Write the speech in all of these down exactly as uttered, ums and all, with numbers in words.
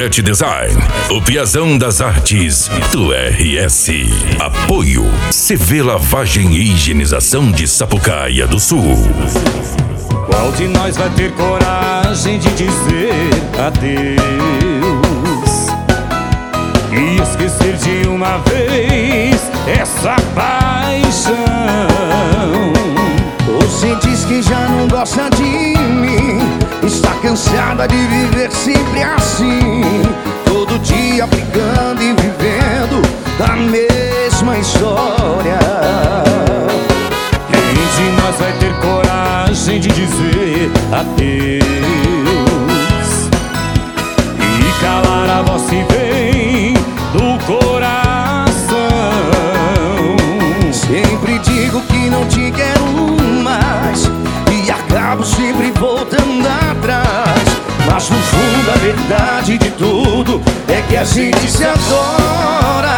Pet Design, o piazão das artes do R S. Apoio C V Lavagem e Higienização de Sapucaia do Sul. Qual de nós vai ter coragem de dizer adeus e esquecer de uma vez essa paixão? Você diz que já não gosta de mim, está cansada de viver sempre assim, todo dia brigando e vivendo a mesma história. Quem de nós vai ter coragem de dizer adeus e calar a voz que vem do coração? Sempre digo que não te quero mais e acabo sempre voltando atrás, mas no fundo a verdade de tudo é que a gente se adora.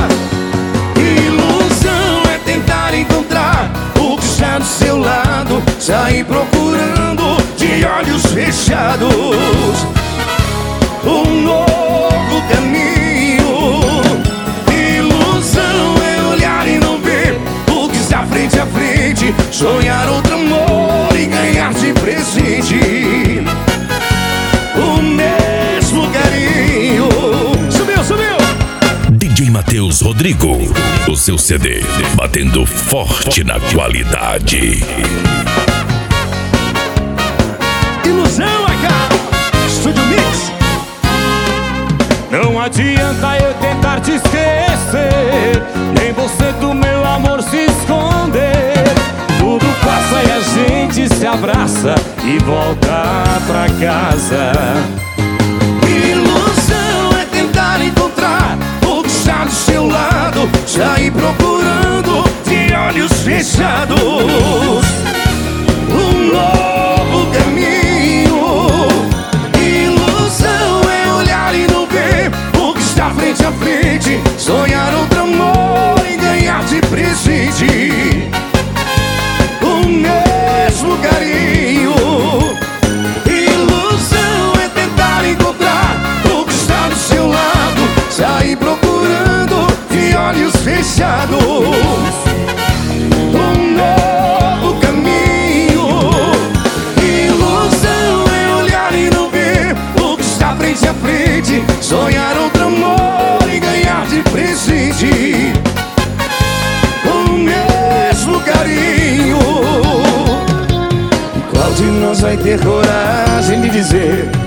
Ilusão é tentar encontrar o que está do seu lado, sair procurando de olhos fechados um novo caminho. Ilusão é olhar e não ver o que está frente a frente, sonhar outro amor e ganhar de presente o mesmo carinho. Subiu, subiu! D J Matheus Rodrigo, o seu C D batendo forte na qualidade. Ilusão é cá, Estúdio Mix. Não adianta eu tentar te esquecer, nem você do meu amor se esconder. Tudo passa e a gente se abraça e volta pra casa. Ilusão é tentar encontrar o que está do seu lado, sair procurando de olhos fechados um novo caminho. Ilusão é olhar e não ver o que está frente a frente, sonhar outro amor e ganhar de presente o mesmo carinho. Ilusão é tentar encontrar o que está do seu lado, sair procurando de olhos fechados um novo caminho. Ilusão é olhar e não ver o que está frente a frente, sonhar outro amor e ganhar de presente o mesmo carinho. Qual de nós vai ter coragem de dizer